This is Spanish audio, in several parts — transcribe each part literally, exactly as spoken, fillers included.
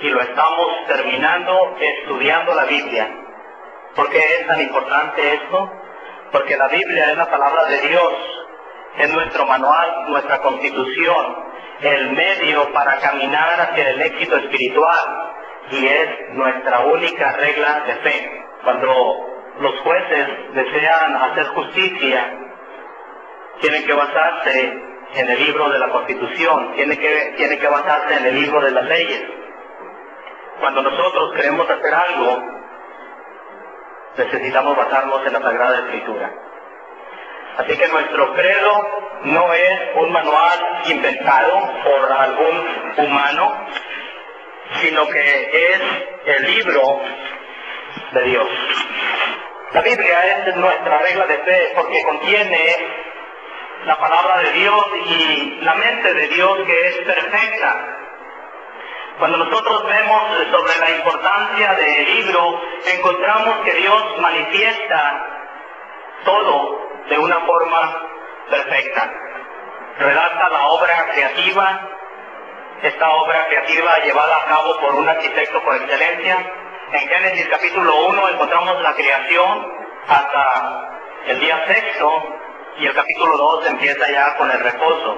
y lo estamos terminando estudiando la Biblia. ¿Por qué es tan importante esto? Porque la Biblia es la palabra de Dios, es nuestro manual, nuestra constitución, el medio para caminar hacia el éxito espiritual y es nuestra única regla de fe. Cuando los jueces desean hacer justicia, tienen que basarse en el libro de la Constitución, tienen que, tienen que basarse en el libro de las leyes. Cuando nosotros queremos hacer algo, necesitamos basarnos en la Sagrada Escritura. Así que nuestro credo no es un manual inventado por algún humano, sino que es el libro de Dios. La Biblia es nuestra regla de fe porque contiene la palabra de Dios y la mente de Dios que es perfecta. Cuando nosotros vemos sobre la importancia del libro, encontramos que Dios manifiesta todo de una forma perfecta. Redacta la obra creativa, esta obra creativa llevada a cabo por un arquitecto por excelencia. En Génesis capítulo uno encontramos la creación hasta el día sexto y el capítulo dos empieza ya con el reposo.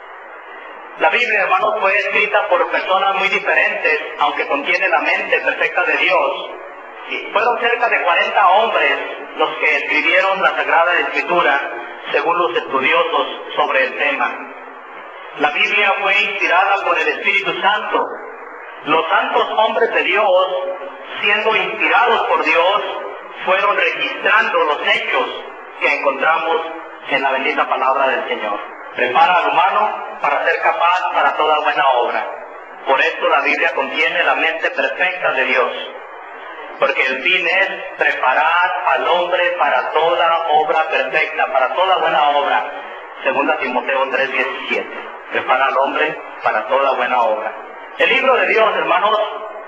La Biblia, hermanos, fue escrita por personas muy diferentes, aunque contiene la mente perfecta de Dios. Y fueron cerca de cuarenta hombres los que escribieron la Sagrada Escritura, según los estudiosos sobre el tema. La Biblia fue inspirada por el Espíritu Santo. Los santos hombres de Dios, siendo inspirados por Dios, fueron registrando los hechos que encontramos en la bendita palabra del Señor. Prepara al humano para ser capaz para toda buena obra. Por esto la Biblia contiene la mente perfecta de Dios. Porque el fin es preparar al hombre para toda obra perfecta, para toda buena obra. Segunda Timoteo tres diecisiete. Prepara al hombre para toda buena obra. El libro de Dios, hermanos,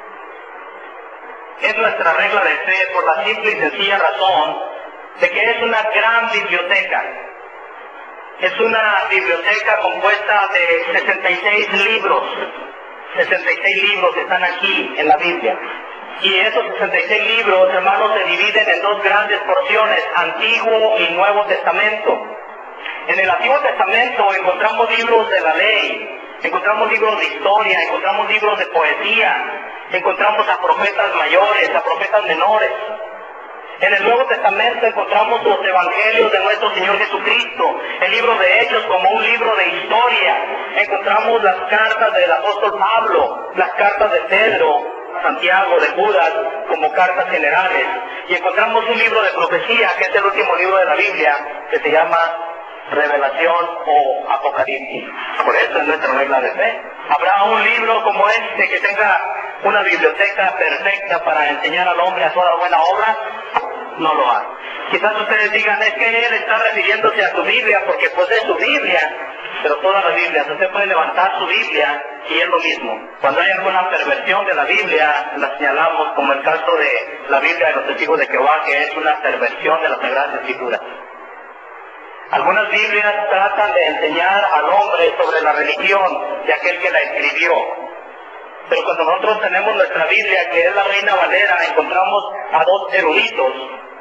es nuestra regla de fe por la simple y sencilla razón de que es una gran biblioteca. Es una biblioteca compuesta de sesenta y seis libros. sesenta y seis libros están aquí en la Biblia. Y esos sesenta y seis libros, hermanos, se dividen en dos grandes porciones, Antiguo y Nuevo Testamento. En el Antiguo Testamento encontramos libros de la ley, encontramos libros de historia, encontramos libros de poesía, encontramos a profetas mayores, a profetas menores. En el Nuevo Testamento encontramos los evangelios de nuestro Señor Jesucristo, el libro de Hechos como un libro de historia. Encontramos las cartas del apóstol Pablo, las cartas de Pedro, Santiago, de Judas, como cartas generales. Y encontramos un libro de profecía, que es el último libro de la Biblia, que se llama Revelación o Apocalipsis. Por eso es nuestra regla de fe. ¿Habrá un libro como este que tenga una biblioteca perfecta para enseñar al hombre a toda buena obra? No lo hay. Quizás ustedes digan, es que él está refiriéndose a su Biblia porque posee su Biblia, pero todas las Biblias, usted puede levantar su Biblia y es lo mismo. Cuando hay alguna perversión de la Biblia, la señalamos, como el caso de la Biblia de los Testigos de Jehová, que es una perversión de las Sagradas Escrituras. Algunas Biblias tratan de enseñar al hombre sobre la religión de aquel que la escribió. Pero cuando nosotros tenemos nuestra Biblia, que es la Reina Valera, encontramos a dos eruditos,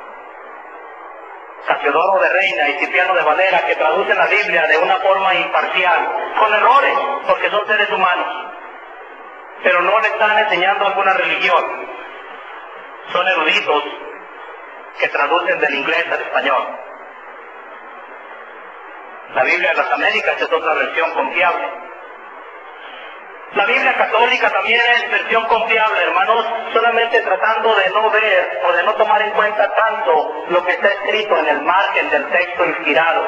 Casiodoro de Reina y Cipriano de Valera, que traducen la Biblia de una forma imparcial, con errores, porque son seres humanos. Pero no le están enseñando alguna religión. Son eruditos que traducen del inglés al español. La Biblia de las Américas es otra versión confiable. La Biblia católica también es versión confiable, hermanos, solamente tratando de no ver o de no tomar en cuenta tanto lo que está escrito en el margen del texto inspirado.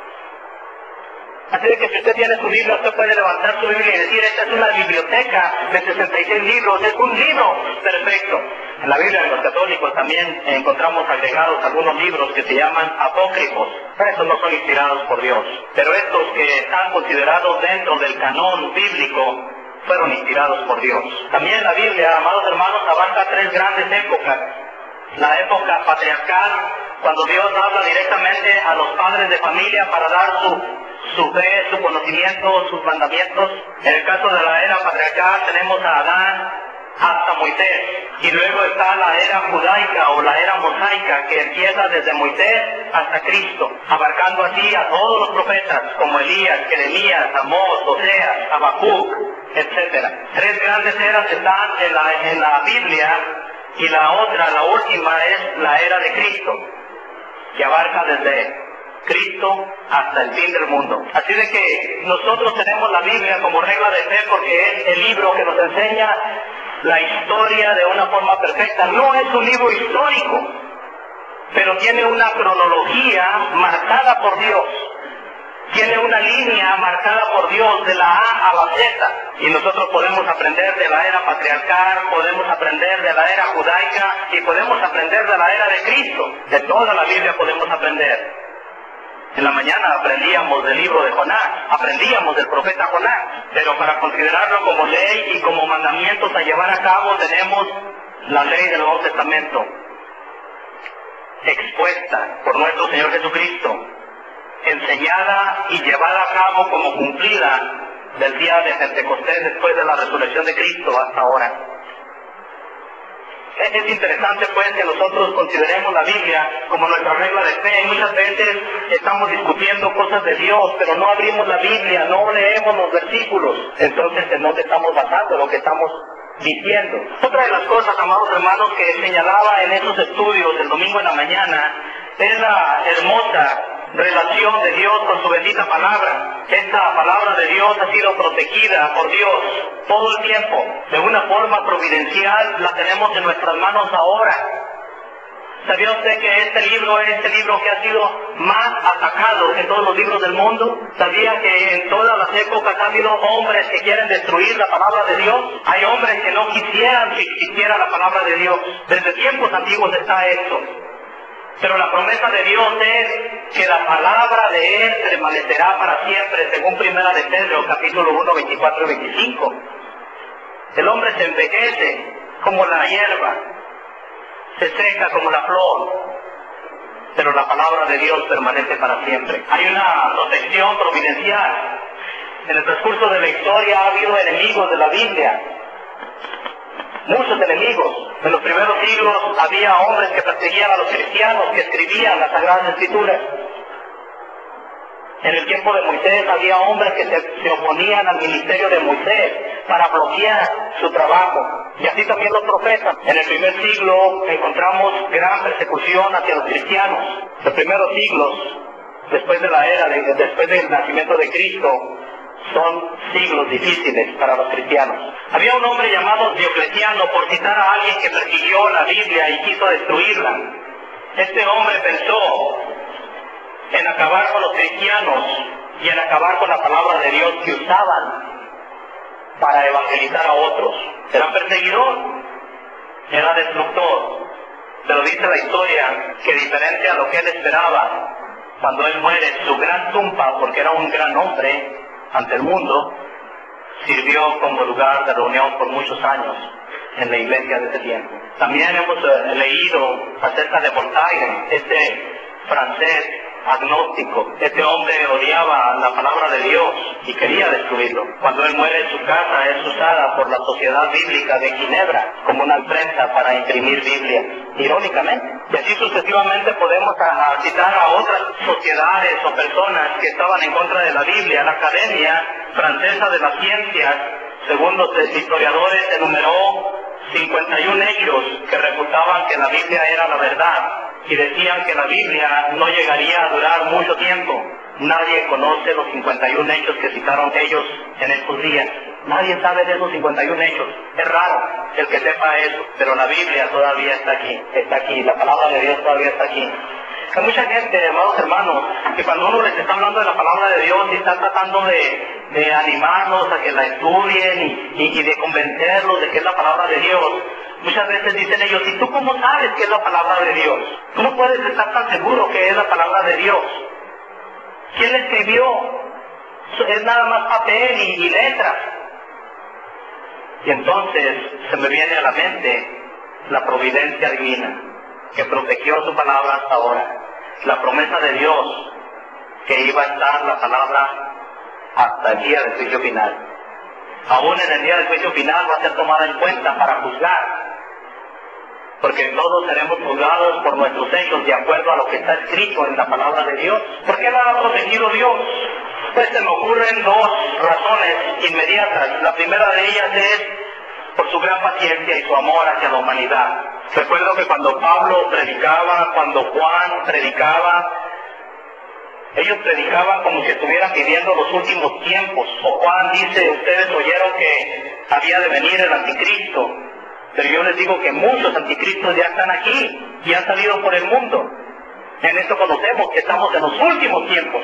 Así que si usted tiene su Biblia, usted puede levantar su Biblia y decir, esta es una biblioteca de sesenta y seis libros, es un libro perfecto. En la Biblia de los católicos también encontramos agregados algunos libros que se llaman apócrifos. Estos no son inspirados por Dios, pero estos que están considerados dentro del canón bíblico fueron inspirados por Dios. También la Biblia, amados hermanos, abarca tres grandes épocas. La época patriarcal, cuando Dios habla directamente a los padres de familia para dar su, su fe, su conocimiento, sus mandamientos. En el caso de la era patriarcal tenemos a Adán, Moisés. Y luego está la era judaica o la era mosaica, que empieza desde Moisés hasta Cristo, abarcando así a todos los profetas, como Elías, Jeremías, Amós, Oseas, Habacuc, etcétera. Tres grandes eras están en la, en la Biblia, y la otra, la última, es la era de Cristo, que abarca desde Cristo hasta el fin del mundo. Así de que nosotros tenemos la Biblia como regla de fe porque es el libro que nos enseña la historia de una forma perfecta. No es un libro histórico, pero tiene una cronología marcada por Dios. Tiene una línea marcada por Dios de la A a la Z. Y nosotros podemos aprender de la era patriarcal, podemos aprender de la era judaica y podemos aprender de la era de Cristo. De toda la Biblia podemos aprender. En la mañana aprendíamos del libro de Jonás, aprendíamos del profeta Jonás, pero para considerarlo como ley y como mandamientos a llevar a cabo tenemos la ley del Nuevo Testamento, expuesta por nuestro Señor Jesucristo, enseñada y llevada a cabo como cumplida del día de Pentecostés después de la resurrección de Cristo hasta ahora. Es interesante pues que nosotros consideremos la Biblia como nuestra regla de fe. Muchas veces estamos discutiendo cosas de Dios, pero no abrimos la Biblia, no leemos los versículos. Entonces, ¿en dónde estamos basando lo que estamos diciendo? Otra de las cosas, amados hermanos, que señalaba en esos estudios el domingo en la mañana, es la hermosa relación de Dios con su bendita palabra. Esta palabra de Dios ha sido protegida por Dios todo el tiempo. De una forma providencial la tenemos en nuestras manos ahora. ¿Sabía usted que este libro es el libro que ha sido más atacado en todos los libros del mundo? ¿Sabía que en todas las épocas ha habido hombres que quieren destruir la palabra de Dios? Hay hombres que no quisieran que existiera la palabra de Dios. Desde tiempos antiguos está esto. Pero la promesa de Dios es que la palabra de Él permanecerá para siempre, según Primera de Pedro, capítulo uno, veinticuatro y veinticinco. El hombre se envejece como la hierba, se seca como la flor, pero la palabra de Dios permanece para siempre. Hay una protección providencial. En el transcurso de la historia ha habido enemigos de la Biblia. Muchos enemigos. En los primeros siglos había hombres que perseguían a los cristianos, que escribían las Sagradas Escrituras. En el tiempo de Moisés había hombres que se, se oponían al ministerio de Moisés para bloquear su trabajo. Y así también los profetas. En el primer siglo encontramos gran persecución hacia los cristianos. Los primeros siglos, después de la era, de, después del nacimiento de Cristo, son siglos difíciles para los cristianos. Había un hombre llamado Diocleciano, por citar a alguien que persiguió la Biblia y quiso destruirla. Este hombre pensó en acabar con los cristianos y en acabar con la palabra de Dios que usaban para evangelizar a otros. Era perseguidor, era destructor, pero dice la historia que diferente a lo que él esperaba, cuando él muere, su gran tumba, porque era un gran hombre ante el mundo, sirvió como lugar de reunión por muchos años en la iglesia de ese tiempo. También hemos eh, leído acerca de Voltaire, este francés agnóstico. Este hombre odiaba la palabra de Dios y quería destruirlo. Cuando él muere, su casa es usada por la Sociedad Bíblica de Ginebra como una imprenta para imprimir Biblia, irónicamente. Y así sucesivamente podemos a, a citar a otras sociedades o personas que estaban en contra de la Biblia. La Academia Francesa de las Ciencias, según los historiadores, enumeró cincuenta y un hechos que refutaban que la Biblia era la verdad y decían que la Biblia no llegaría a durar mucho tiempo. Nadie conoce los cincuenta y un hechos que citaron ellos en estos días. Nadie sabe de esos cincuenta y un hechos. Es raro el que sepa eso, pero la Biblia todavía está aquí, está aquí, la palabra de Dios todavía está aquí. Hay mucha gente, amados hermanos, que cuando uno les está hablando de la palabra de Dios y está tratando de, de animarlos a que la estudien y, y, y de convencerlos de que es la palabra de Dios, muchas veces dicen ellos, ¿y tú cómo sabes que es la palabra de Dios? ¿Cómo puedes estar tan seguro que es la palabra de Dios? ¿Quién la escribió? Es nada más papel y, y letras. Y entonces se me viene a la mente la providencia divina que protegió su palabra hasta ahora. La promesa de Dios que iba a estar la palabra hasta el día del juicio final. aún en el día del juicio final va a ser tomada en cuenta para juzgar. Porque todos seremos juzgados por nuestros hechos de acuerdo a lo que está escrito en la palabra de Dios. ¿Por qué la ha protegido Dios? Pues se me ocurren dos razones inmediatas. La primera de ellas es por su gran paciencia y su amor hacia la humanidad. Recuerdo que cuando Pablo predicaba, cuando Juan predicaba, ellos predicaban como si estuvieran viviendo los últimos tiempos. O Juan dice, ustedes oyeron que había de venir el anticristo. Pero yo les digo que muchos anticristos ya están aquí y han salido por el mundo. En esto conocemos que estamos en los últimos tiempos.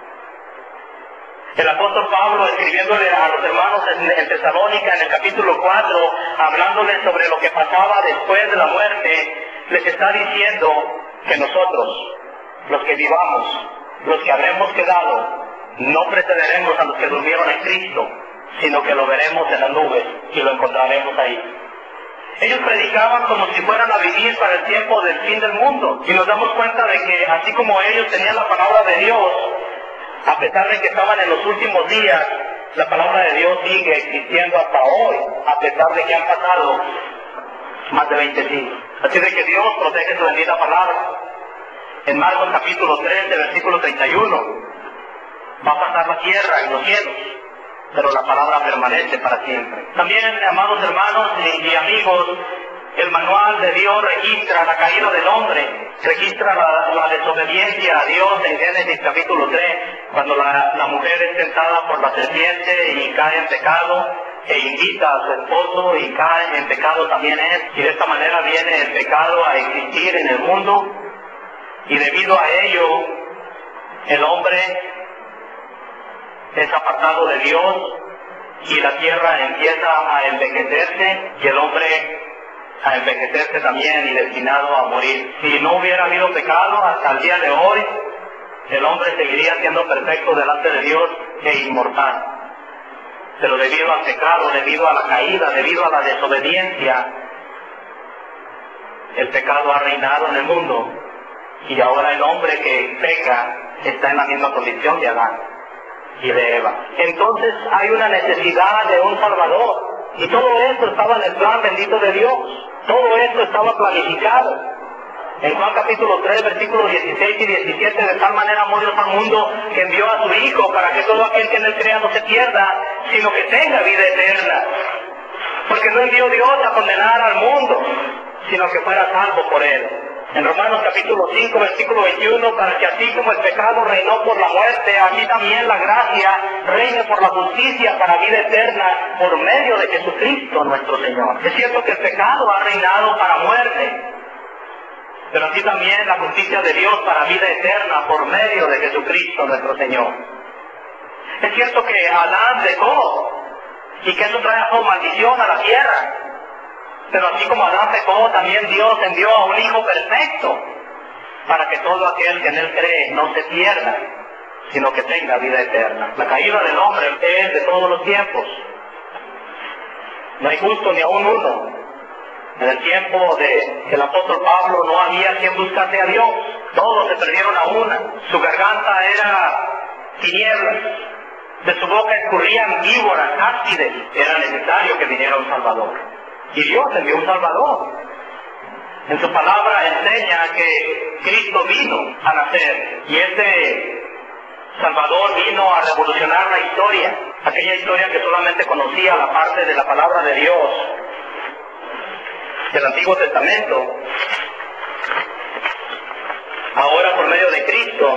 El apóstol Pablo, escribiéndole a los hermanos en, en Tesalónica, en el capítulo cuatro, hablándoles sobre lo que pasaba después de la muerte, les está diciendo que nosotros, los que vivamos, los que habremos quedado, no precederemos a los que durmieron en Cristo, sino que lo veremos en las nubes y lo encontraremos ahí. Ellos predicaban como si fueran a vivir para el tiempo del fin del mundo. Y nos damos cuenta de que así como ellos tenían la palabra de Dios, a pesar de que estaban en los últimos días, la palabra de Dios sigue existiendo hasta hoy, a pesar de que han pasado más de veinte siglos. Así de que Dios protege su bendita palabra. En Marcos capítulo trece, versículo treinta y uno, va a pasar la tierra y los cielos, pero la palabra permanece para siempre. También, amados hermanos y amigos, el manual de Dios registra la caída del hombre, registra la, la desobediencia a Dios en Génesis capítulo tres, cuando la, la mujer es tentada por la serpiente y cae en pecado, e invita a su esposo y cae en pecado también él, y de esta manera viene el pecado a existir en el mundo, y debido a ello, el hombre es apartado de Dios y la tierra empieza a envejecerse y el hombre a envejecerse también y destinado a morir. Si no hubiera habido pecado hasta el día de hoy, el hombre seguiría siendo perfecto delante de Dios e inmortal. Pero debido al pecado, debido a la caída, debido a la desobediencia, el pecado ha reinado en el mundo y ahora el hombre que peca está en la misma condición de Adán y de Eva. Entonces hay una necesidad de un Salvador. Y todo esto estaba en el plan bendito de Dios. Todo esto estaba planificado. En Juan capítulo tres, versículos dieciséis y diecisiete, de tal manera amó Dios al mundo que envió a su Hijo para que todo aquel que en él crea no se pierda, sino que tenga vida eterna. Porque no envió Dios a condenar al mundo, sino que fuera salvo por él. En Romanos capítulo cinco, versículo veintiuno, para que así como el pecado reinó por la muerte, así también la gracia reine por la justicia para vida eterna por medio de Jesucristo nuestro Señor. Es cierto que el pecado ha reinado para muerte, pero así también la justicia de Dios para vida eterna por medio de Jesucristo nuestro Señor. Es cierto que Adán pecó y que eso trajo maldición a la tierra. Pero así como Adán pecó, también Dios envió a un Hijo perfecto para que todo aquel que en él cree no se pierda, sino que tenga vida eterna. La caída del hombre es de todos los tiempos. No hay justo ni aún uno. En el tiempo del apóstol Pablo no había quien buscase a Dios. Todos se perdieron a una. Su garganta era tinieblas. De su boca escurrían víboras ácidas. Era necesario que viniera un Salvador. Y Dios envió un Salvador. En su palabra enseña que Cristo vino a nacer. Y este Salvador vino a revolucionar la historia. Aquella historia que solamente conocía la parte de la palabra de Dios del Antiguo Testamento. Ahora por medio de Cristo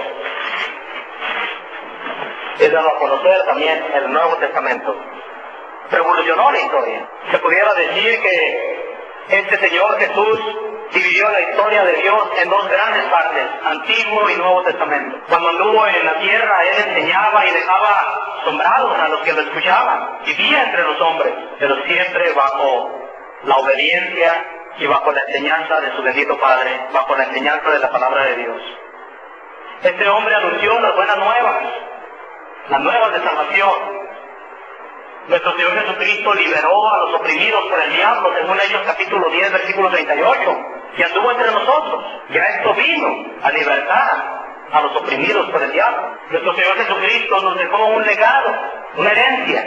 es dado a conocer también el Nuevo Testamento. Revolucionó la historia. Se pudiera decir que este Señor Jesús dividió la historia de Dios en dos grandes partes, Antiguo y Nuevo Testamento. Cuando anduvo en la tierra, Él enseñaba y dejaba asombrados a los que lo escuchaban. Vivía entre los hombres, pero siempre bajo la obediencia y bajo la enseñanza de su bendito Padre, bajo la enseñanza de la palabra de Dios. Este hombre anunció las buenas nuevas, las nuevas de salvación. Nuestro Señor Jesucristo liberó a los oprimidos por el diablo, según Hechos capítulo diez, versículo treinta y ocho, y anduvo entre nosotros. Ya esto vino a libertar a los oprimidos por el diablo. Nuestro Señor Jesucristo nos dejó un legado, una herencia,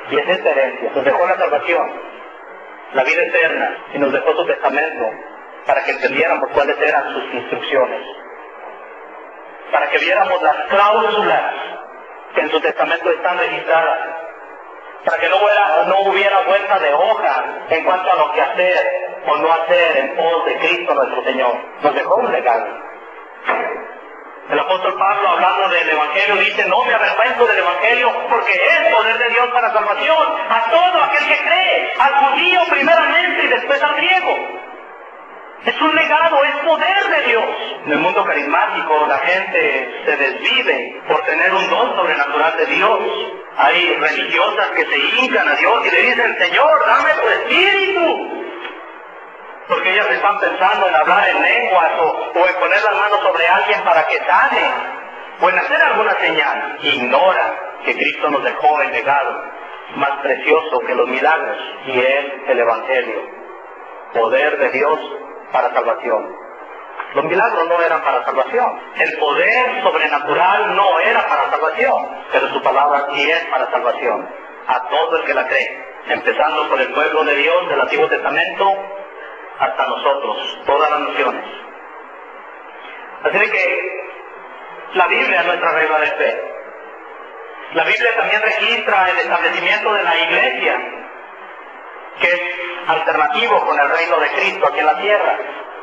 Y es esta herencia. Nos dejó la salvación, la vida eterna, y nos dejó su testamento para que entendiéramos cuáles eran sus instrucciones, para que viéramos las cláusulas que en su testamento están registradas, para que no hubiera, no hubiera vuelta de hoja en cuanto a lo que hacer o no hacer en pos de Cristo nuestro Señor. Nos dejó un legado. El apóstol Pablo, hablando del Evangelio, dice: no me avergüenzo del Evangelio, porque es poder de Dios para salvación a todo aquel que cree, al judío primeramente y después al griego. Es un legado, es poder de Dios. En el mundo carismático la gente se desvive por tener un don sobrenatural de Dios. Hay religiosas que se hincan a Dios y le dicen: Señor, dame tu espíritu. Porque ellas están pensando en hablar en lenguas o, o en poner las manos sobre alguien para que sane, o en hacer alguna señal. Ignora que Cristo nos dejó el legado más precioso que los milagros, y es el Evangelio, poder de Dios para salvación. Los milagros no eran para salvación, el poder sobrenatural no era para salvación, pero su palabra sí es para salvación a todo el que la cree, empezando por el pueblo de Dios del Antiguo Testamento hasta nosotros, todas las naciones. Así de que la Biblia es nuestra regla de fe. La Biblia también registra el establecimiento de la iglesia, que es alternativo con el reino de Cristo aquí en la tierra.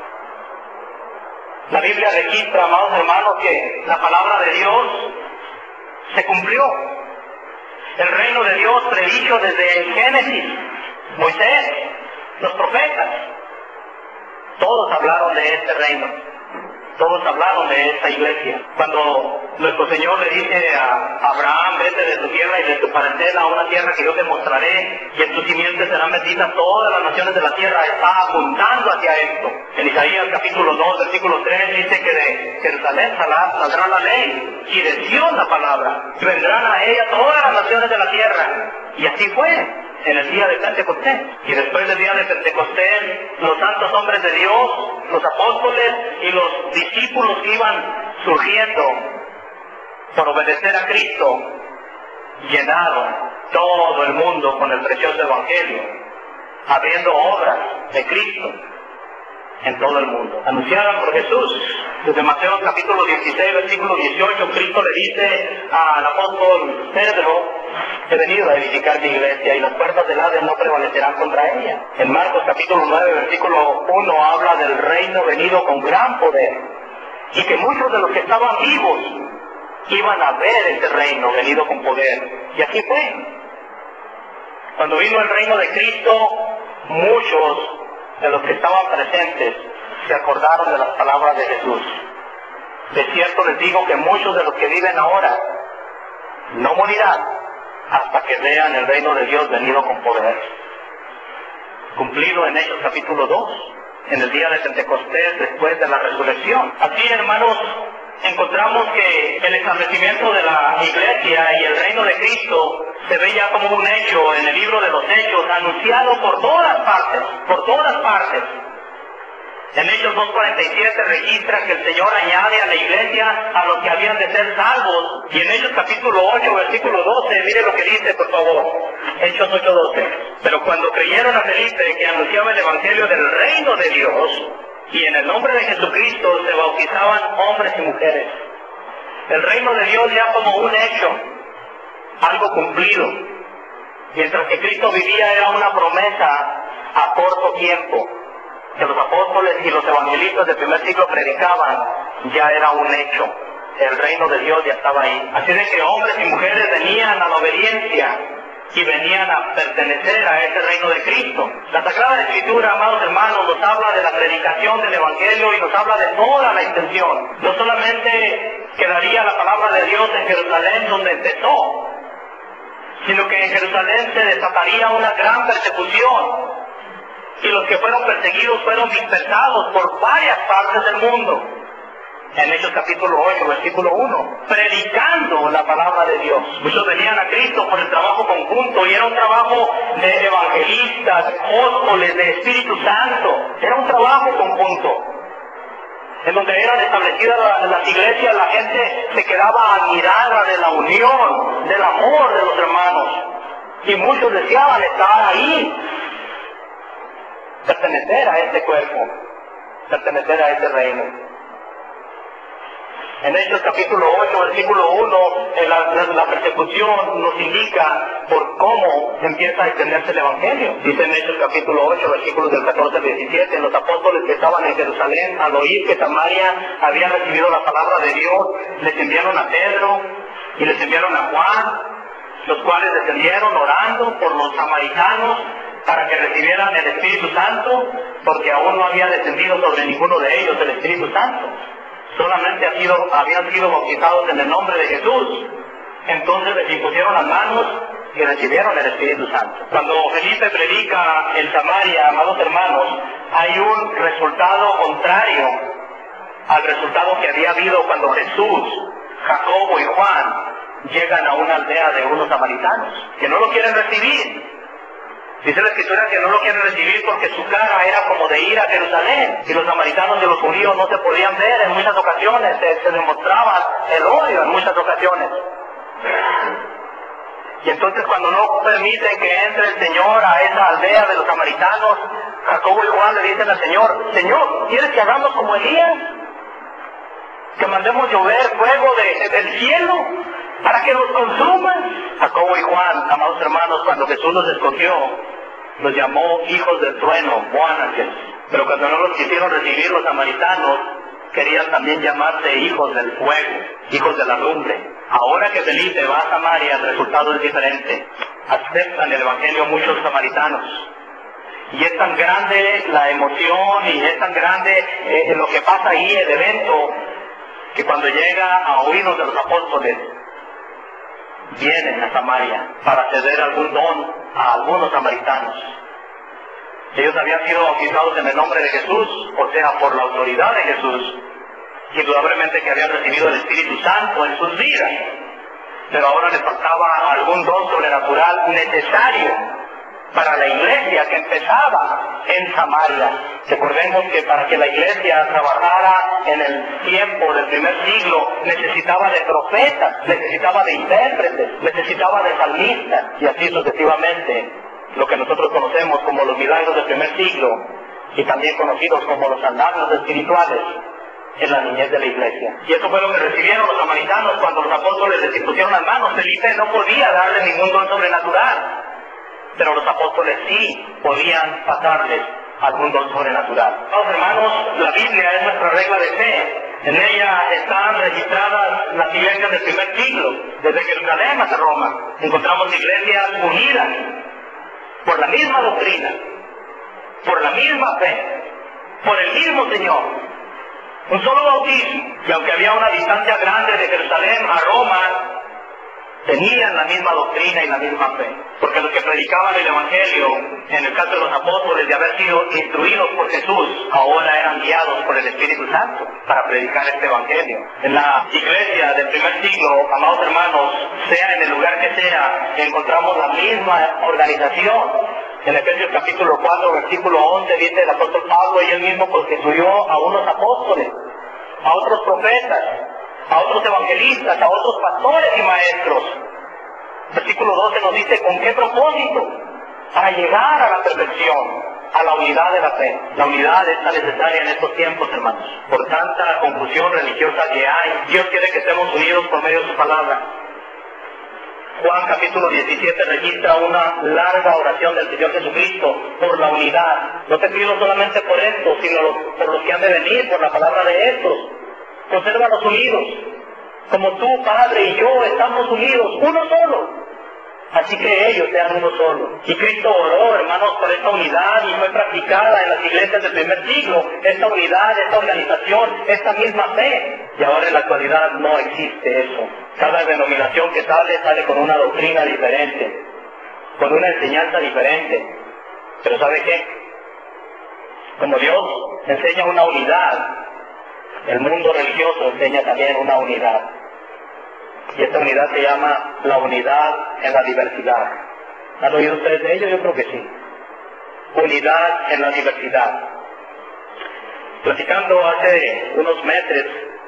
La Biblia registra, amados hermanos, que la palabra de Dios se cumplió. El reino de Dios predicho desde el Génesis, Moisés, los profetas, todos hablaron de este reino, todos hablaron de esta iglesia. Cuando nuestro Señor le dice a Abraham: vete de tu tierra y de tu parentela a una tierra que yo te mostraré, y en tu simiente serán benditas todas las naciones de la tierra, está apuntando hacia esto. En Isaías capítulo dos, versículo tres, dice que de Jerusalén saldrá la ley, y de Sion la palabra, y vendrán a ella todas las naciones de la tierra. Y así fue en el día de Pentecostés. Y después del día de Pentecostés, los santos hombres de Dios, los apóstoles y los discípulos que iban surgiendo por obedecer a Cristo, llenaron todo el mundo con el precioso Evangelio, abriendo obras de Cristo en todo el mundo, anunciadas por Jesús. Desde Mateo capítulo dieciséis, versículo dieciocho, Cristo le dice al apóstol Pedro: he venido a edificar mi iglesia y las puertas del Hades no prevalecerán contra ella. En Marcos capítulo nueve, versículo uno, habla del reino venido con gran poder, y que muchos de los que estaban vivos iban a ver este reino venido con poder. Y así fue. Cuando vino el reino de Cristo, muchos de los que estaban presentes se acordaron de las palabras de Jesús. De cierto les digo que muchos de los que viven ahora no morirán hasta que vean el reino de Dios venido con poder. Cumplido en Hechos capítulo dos, en el día de Pentecostés, después de la resurrección. Así, hermanos, encontramos que el establecimiento de la iglesia y el reino de Cristo se ve ya como un hecho en el libro de los Hechos, anunciado por todas partes, por todas partes. En Hechos dos cuarenta y siete registra que el Señor añade a la iglesia a los que habían de ser salvos. Y en Hechos capítulo ocho, versículo doce, mire lo que dice, por favor. Hechos ocho doce. Pero cuando creyeron a Felipe, que anunciaba el evangelio del reino de Dios, y en el nombre de Jesucristo se bautizaban hombres y mujeres. El reino de Dios ya como un hecho, algo cumplido. Mientras que Cristo vivía era una promesa a corto tiempo. Que los apóstoles y los evangelistas del primer siglo predicaban, ya era un hecho. El reino de Dios ya estaba ahí. Así de que hombres y mujeres venían a la obediencia y venían a pertenecer a ese reino de Cristo. La Sagrada Escritura, amados hermanos, nos habla de la predicación del Evangelio y nos habla de toda la extensión. No solamente quedaría la palabra de Dios en Jerusalén donde empezó, sino que en Jerusalén se desataría una gran persecución. Y los que fueron perseguidos fueron dispersados por varias partes del mundo. En Hechos capítulo ocho, versículo uno, predicando la palabra de Dios. Muchos venían a Cristo por el trabajo conjunto, y era un trabajo de evangelistas, de apóstoles, de Espíritu Santo. Era un trabajo conjunto, en donde eran establecidas las, las iglesias. La gente se quedaba admirada de la unión, del amor de los hermanos. y muchos deseaban estar ahí, pertenecer a este cuerpo, pertenecer a este reino. En Hechos capítulo ocho, versículo uno, en la, la, la persecución nos indica por cómo empieza a extenderse el Evangelio. Dice en Hechos capítulo ocho, versículos del catorce al diecisiete, los apóstoles que estaban en Jerusalén, al oír que Samaria había recibido la palabra de Dios, les enviaron a Pedro y les enviaron a Juan, los cuales descendieron orando por los samaritanos para que recibieran el Espíritu Santo, porque aún no había descendido sobre ninguno de ellos el Espíritu Santo. Solamente ha sido, habían sido bautizados en el nombre de Jesús. Entonces les impusieron las manos y recibieron el Espíritu Santo. Cuando Felipe predica en Samaria, amados hermanos, hay un resultado contrario al resultado que había habido cuando Jesús, Jacobo y Juan llegan a una aldea de unos samaritanos, que no lo quieren recibir. Dice la Escritura que no lo quieren recibir porque su cara era como de ir a Jerusalén, y los samaritanos y los judíos no se podían ver en muchas ocasiones, se, se demostraba el odio en muchas ocasiones. Y entonces cuando no permiten que entre el Señor a esa aldea de los samaritanos, Jacobo y Juan le dicen al Señor: Señor, ¿quieres que hagamos como Elías? ¿Que mandemos llover fuego de, del cielo para que los consuman? Jacobo y Juan, amados hermanos, cuando Jesús los escogió, los llamó hijos del trueno, Boanerges. Pero cuando no los quisieron recibir los samaritanos, querían también llamarse hijos del fuego, hijos de la lumbre. Ahora que Felipe va a Samaria, el resultado es diferente. Aceptan el Evangelio muchos samaritanos. Y es tan grande la emoción y es tan grande eh, lo que pasa ahí, el evento, que cuando llega a oídos de los apóstoles, vienen a Samaria para ceder algún don a algunos samaritanos. Ellos habían sido bautizados en el nombre de Jesús, o sea, por la autoridad de Jesús, indudablemente que habían recibido el Espíritu Santo en sus vidas, pero ahora les faltaba algún don sobrenatural necesario para la iglesia que empezaba en Samaria. Recordemos que para que la iglesia trabajara en el tiempo del primer siglo, necesitaba de profetas, necesitaba de intérpretes, necesitaba de salmistas, y así sucesivamente, lo que nosotros conocemos como los milagros del primer siglo, y también conocidos como los andamios espirituales en la niñez de la iglesia. Y eso fue lo que recibieron los samaritanos cuando los apóstoles les impusieron las manos. Felipe no podía darle ningún don sobrenatural, pero los apóstoles sí podían pasarles algún don sobrenatural. Los hermanos, la Biblia es nuestra regla de fe. En ella están registradas las iglesias del primer siglo, desde Jerusalén hasta Roma. Encontramos iglesias unidas por la misma doctrina, por la misma fe, por el mismo Señor. Un solo bautismo. Y aunque había una distancia grande de Jerusalén a Roma, tenían la misma doctrina y la misma fe. Porque los que predicaban el Evangelio, en el caso de los apóstoles, de haber sido instruidos por Jesús, ahora eran guiados por el Espíritu Santo para predicar este Evangelio. En la iglesia del primer siglo, amados hermanos, sea en el lugar que sea, encontramos la misma organización. En Efesios capítulo cuatro, versículo once, dice el apóstol Pablo: y él mismo constituyó a unos apóstoles, a otros profetas, a otros evangelistas, a otros pastores y maestros. Versículo doce nos dice: ¿con qué propósito? Para llegar a la perfección, a la unidad de la fe. La unidad es tan necesaria en estos tiempos, hermanos. Por tanta confusión religiosa que hay, Dios quiere que estemos unidos por medio de su palabra. Juan capítulo diecisiete registra una larga oración del Señor Jesucristo por la unidad. No te pido solamente por esto, sino por los que han de venir, por la palabra de estos. Consérvanos unidos, como tú, Padre, y yo estamos unidos, uno solo. Así que ellos sean uno solo. Y Cristo oró, hermanos, por esta unidad y fue practicada en las iglesias del primer siglo. Esta unidad, esta organización, esta misma fe. Y ahora en la actualidad no existe eso. Cada denominación que sale, sale con una doctrina diferente, con una enseñanza diferente. Pero ¿sabe qué? Como Dios enseña una unidad, el mundo religioso enseña también una unidad. Y esta unidad se llama la unidad en la diversidad. ¿Han oído ustedes de ello? Yo creo que sí. Unidad en la diversidad. Platicando hace unos meses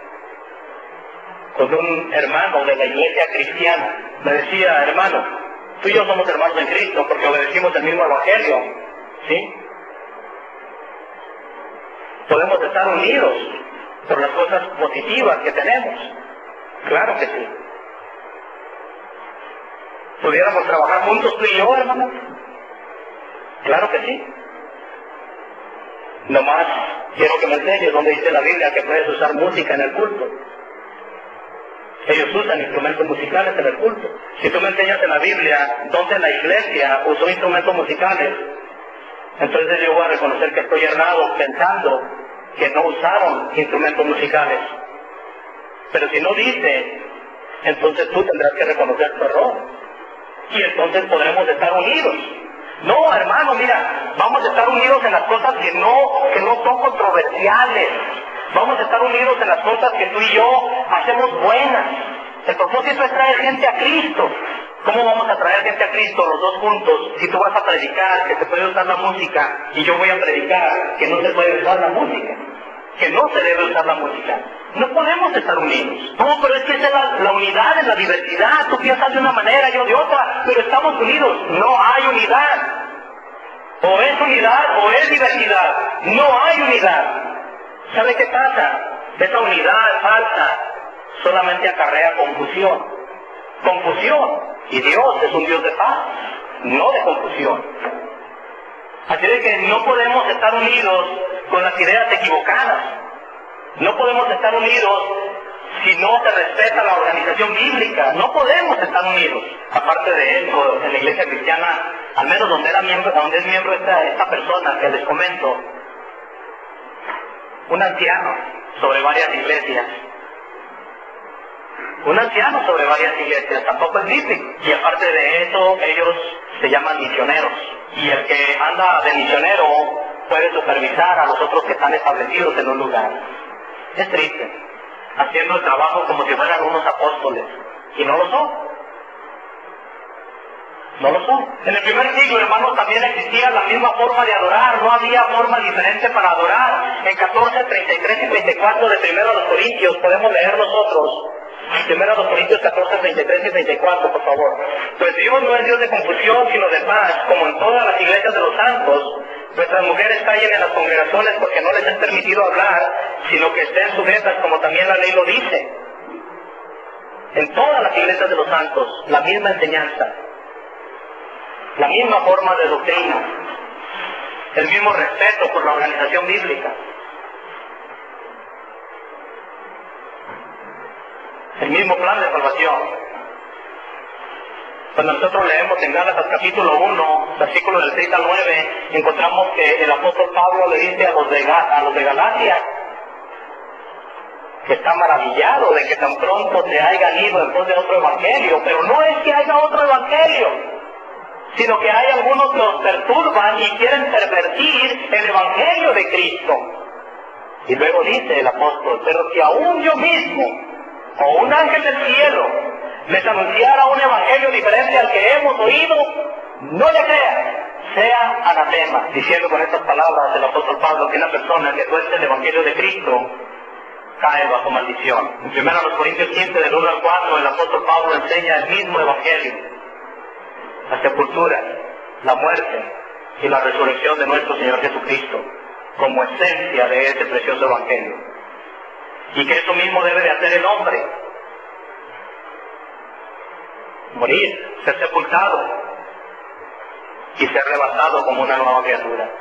con un hermano de la iglesia cristiana, me decía: hermano, Tú y yo somos hermanos en Cristo porque obedecimos el mismo evangelio, ¿sí? Podemos estar unidos por las cosas positivas que tenemos. Claro que sí. ¿Pudiéramos trabajar juntos tú y yo, hermanos? Claro que sí. Nomás quiero que me enseñes dónde dice la Biblia que puedes usar música en el culto. Ellos usan instrumentos musicales en el culto. Si tú me enseñas en la Biblia dónde la iglesia usó instrumentos musicales, entonces yo voy a reconocer que estoy errado pensando que no usaron instrumentos musicales. Pero si no dice, entonces tú tendrás que reconocer tu error. Y entonces podremos estar unidos. No, hermano, mira, vamos a estar unidos en las cosas que no, que no son controversiales. Vamos a estar unidos en las cosas que tú y yo hacemos buenas. El propósito es traer gente a Cristo. ¿Cómo vamos a traer gente a Cristo los dos juntos si tú vas a predicar que se puede usar la música y yo voy a predicar que no se puede usar la música? Que no se debe usar la música. No podemos estar unidos. No, pero es que esa es la, la unidad en la diversidad. Tú piensas de una manera, yo de otra, pero estamos unidos. No hay unidad. O es unidad o es diversidad. No hay unidad. ¿Sabe qué pasa? Esa unidad falsa solamente acarrea confusión. Confusión. Y Dios es un Dios de paz, no de confusión. Así de que no podemos estar unidos con las ideas equivocadas. No podemos estar unidos si no se respeta la organización bíblica. No podemos estar unidos. Aparte de eso, en la iglesia cristiana, al menos donde era miembro, donde es miembro esta, esta persona que les comento, un anciano sobre varias iglesias. Un anciano sobre varias iglesias, tampoco es bíblico. Y aparte de eso, ellos se llaman misioneros. Y el que anda de misionero puede supervisar a los otros que están establecidos en un lugar. Es triste, haciendo el trabajo como si fueran unos apóstoles. Y no lo son. No lo son. En el primer siglo, hermanos, también existía la misma forma de adorar. No había forma diferente para adorar. En catorce, treinta y tres y treinta y cuatro de Primero de Corintios, podemos leer nosotros. Primero de Corintios catorce, treinta y tres y treinta y cuatro, por favor. Pues Dios no es Dios de confusión, sino de paz, como en todas las iglesias de los santos. Nuestras mujeres callen en las congregaciones porque no les es permitido hablar, sino que estén sujetas como también la ley lo dice. En todas las iglesias de los santos, la misma enseñanza, la misma forma de doctrina, el mismo respeto por la organización bíblica, el mismo plan de salvación. Cuando nosotros leemos en Gálatas capítulo uno, versículos del seis al nueve, encontramos que el apóstol Pablo le dice a los de, a los de Galacia que está maravillado de que tan pronto se hayan ido en pos de otro evangelio, pero no es que haya otro evangelio, sino que hay algunos que los perturban y quieren pervertir el evangelio de Cristo. Y luego dice el apóstol, pero si aún yo mismo o un ángel del cielo les anunciara un evangelio diferente al que hemos oído, no le crean, sea anatema. Diciendo con estas palabras el apóstol Pablo que una persona que tuerce el evangelio de Cristo cae bajo maldición. En primero Corintios quince, del uno al cuatro, el apóstol Pablo enseña el mismo evangelio: la sepultura, la muerte y la resurrección de nuestro Señor Jesucristo como esencia de ese precioso evangelio. Y que eso mismo debe de hacer el hombre: morir, ser sepultado y ser levantado como una nueva criatura.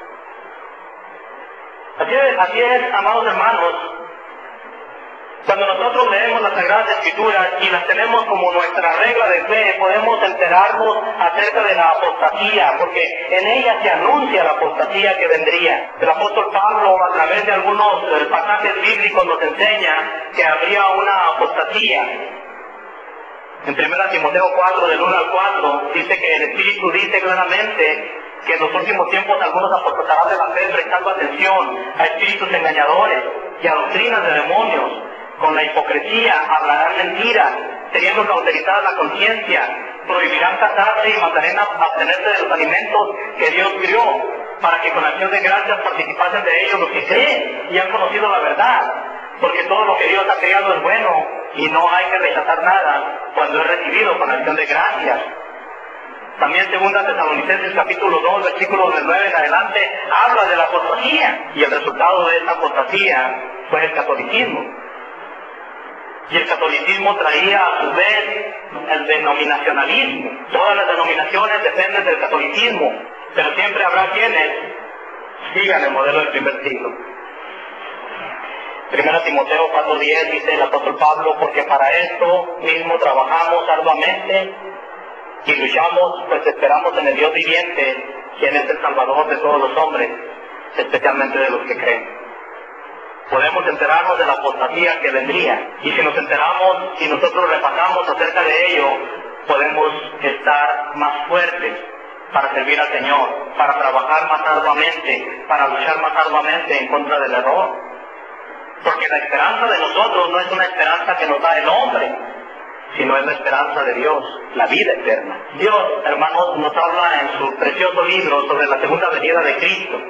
Así es, así es, amados hermanos. Cuando nosotros leemos las Sagradas Escrituras y las tenemos como nuestra regla de fe, podemos enterarnos acerca de la apostasía, porque en ella se anuncia la apostasía que vendría. El apóstol Pablo, a través de algunos pasajes bíblicos, nos enseña que habría una apostasía. En primero Timoteo cuatro, del uno al cuatro, dice que el Espíritu dice claramente que en los últimos tiempos algunos apostatarán de la fe, prestando atención a espíritus engañadores y a doctrinas de demonios. Con la hipocresía hablarán mentiras, teniendo cauterizada la conciencia, prohibirán casarse y mandarán a abstenerse de los alimentos que Dios crió, para que con acción de gracias participasen de ellos los que creen y han conocido la verdad. Porque todo lo que Dios ha creado es bueno y no hay que rechazar nada cuando es recibido con acción de gracias. También segunda Tesalonicenses capítulo dos, versículos del nueve en adelante, habla de la apostasía. Y el resultado de esta apostasía fue el catolicismo. Y el catolicismo traía a su vez el denominacionalismo. Todas las denominaciones dependen del catolicismo, pero siempre habrá quienes sigan el modelo del primer siglo. Primera Timoteo cuatro diez dice el apóstol Pablo, porque para esto mismo trabajamos arduamente y luchamos, pues esperamos en el Dios viviente, quien es el Salvador de todos los hombres, especialmente de los que creen. Podemos enterarnos de la apostasía que vendría, y si nos enteramos y nosotros repasamos acerca de ello, podemos estar más fuertes para servir al Señor, para trabajar más arduamente, para luchar más arduamente en contra del error. Porque la esperanza de nosotros no es una esperanza que nos da el hombre, sino es la esperanza de Dios, la vida eterna. Dios, hermanos, nos habla en su precioso libro sobre la segunda venida de Cristo.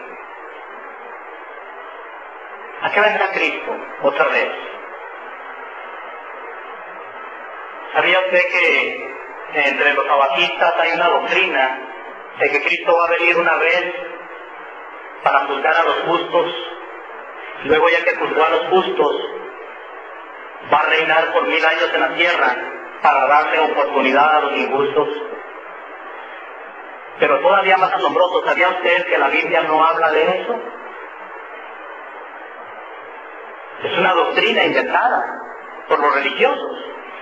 ¿A qué vendrá Cristo otra vez? ¿Sabía usted que entre los abadistas hay una doctrina de que Cristo va a venir una vez para juzgar a los justos? Luego, ya que juzgó a los justos, va a reinar por mil años en la tierra para darle oportunidad a los injustos. Pero todavía más asombroso, ¿sabía usted que la Biblia no habla de eso? Es una doctrina inventada por los religiosos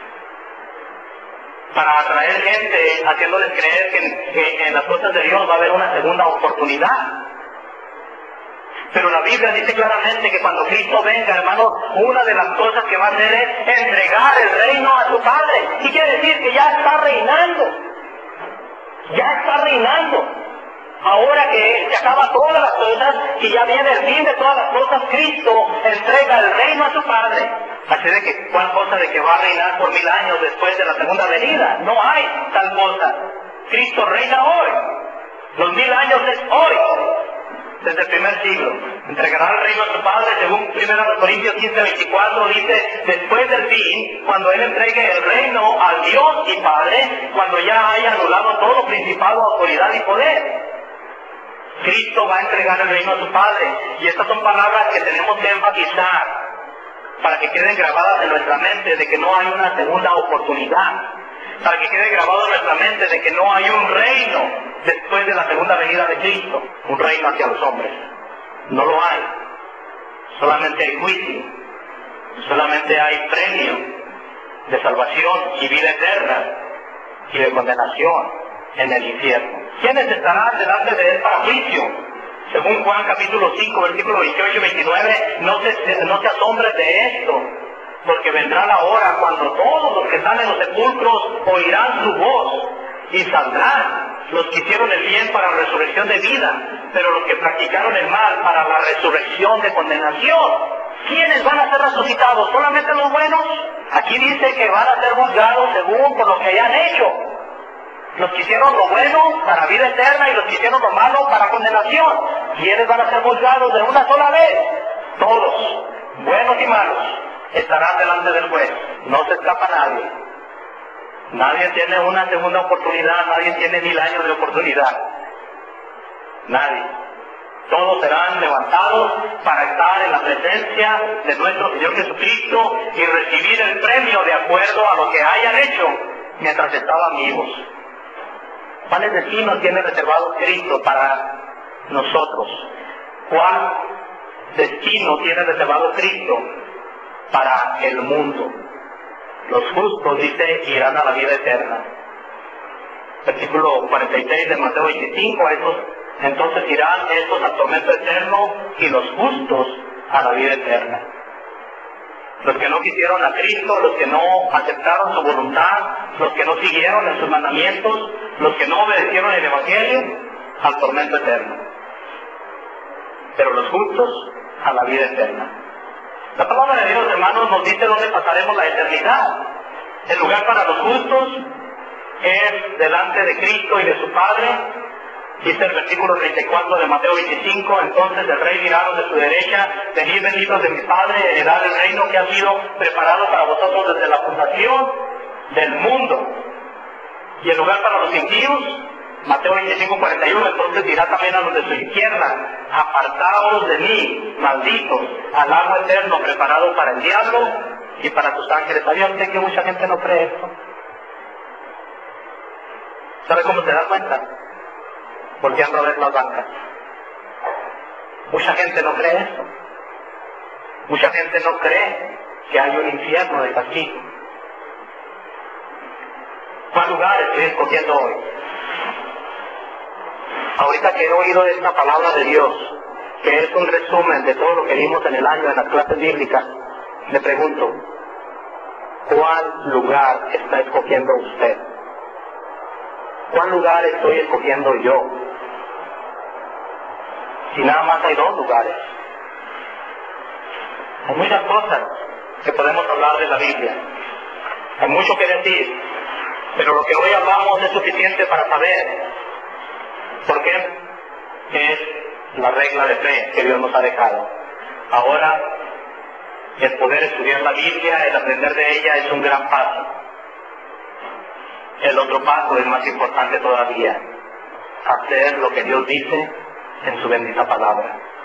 para atraer gente, haciéndoles creer que en, que en las cosas de Dios va a haber una segunda oportunidad. Pero la Biblia dice claramente que cuando Cristo venga, hermanos, una de las cosas que va a hacer es entregar el reino a su Padre. ¿Qué quiere decir? Que ya está reinando. Ya está reinando. Ahora que se acaba todas las cosas, que ya viene el fin de todas las cosas, Cristo entrega el reino a su Padre. Así de que, ¿cuál cosa de que va a reinar por mil años después de la segunda venida? No hay tal cosa. Cristo reina hoy. Los mil años es hoy. Desde el primer siglo, entregará el reino a su Padre, según primera Corintios quince veinticuatro, dice, después del fin, cuando Él entregue el reino al Dios y Padre, cuando ya haya anulado todo principado, autoridad y poder. Cristo va a entregar el reino a su Padre, y estas son palabras que tenemos que enfatizar, para que queden grabadas en nuestra mente, de que no hay una segunda oportunidad, para que quede grabado en nuestra mente de que no hay un reino después de la segunda venida de Cristo, un reino hacia los hombres. No lo hay. Solamente hay juicio, solamente hay premio de salvación y vida eterna y de condenación en el infierno. ¿Quiénes estarán delante de Él para juicio? Según Juan capítulo cinco, versículos veintiocho y veintinueve, no se, no se asombren de esto, porque vendrá la hora cuando todos los que están en los sepulcros oirán su voz y saldrán los que hicieron el bien para la resurrección de vida, pero los que practicaron el mal para la resurrección de condenación. ¿Quiénes van a ser resucitados? ¿Solamente los buenos? Aquí dice que van a ser juzgados según por lo que hayan hecho. Los que hicieron lo bueno para vida eterna y los que hicieron lo malo para condenación. ¿Quiénes van a ser juzgados de una sola vez? Todos, buenos y malos, estarán delante del juez. No se escapa nadie. Nadie tiene una segunda oportunidad, nadie tiene mil años de oportunidad. Nadie. Todos serán levantados para estar en la presencia de nuestro Señor Jesucristo y recibir el premio de acuerdo a lo que hayan hecho mientras estaban vivos. ¿Cuáles destinos tiene reservado Cristo para nosotros? ¿Cuál destino tiene reservado Cristo para el mundo? Los justos, dice, irán a la vida eterna. Versículo cuarenta y seis de Mateo veinticinco, estos, entonces irán estos al tormento eterno y los justos a la vida eterna. Los que no quisieron a Cristo, los que no aceptaron su voluntad, los que no siguieron en sus mandamientos, los que no obedecieron el Evangelio, al tormento eterno. Pero los justos a la vida eterna. La palabra de Dios, hermanos, nos dice dónde pasaremos la eternidad. El lugar para los justos es delante de Cristo y de su Padre. Dice el versículo treinta y cuatro de Mateo veinticinco, entonces el rey dirá a los de su derecha, venid benditos de mi Padre, heredad el reino que ha sido preparado para vosotros desde la fundación del mundo. Y el lugar para los impíos Mateo veinticinco, cuarenta y uno, entonces dirá también a los de su izquierda, apartaos de mí, malditos, al lago eterno preparado para el diablo y para sus ángeles. ¿Sabía usted que mucha gente no cree esto? ¿Sabe cómo se da cuenta? Volviendo a ver las bancas. Mucha gente no cree eso. Mucha gente no cree que hay un infierno de castigo. ¿Cuál lugar estoy escogiendo hoy? Ahorita que he oído esta palabra de Dios, que es un resumen de todo lo que vimos en el año en las clases bíblicas, le pregunto, ¿cuál lugar está escogiendo usted? ¿Cuál lugar estoy escogiendo yo? Si nada más hay dos lugares. Hay muchas cosas que podemos hablar de la Biblia. Hay mucho que decir, pero lo que hoy hablamos es suficiente para saber por qué es la regla de fe que Dios nos ha dejado. Ahora, el poder estudiar la Biblia, el aprender de ella es un gran paso. El otro paso es más importante todavía, hacer lo que Dios dice en su bendita palabra.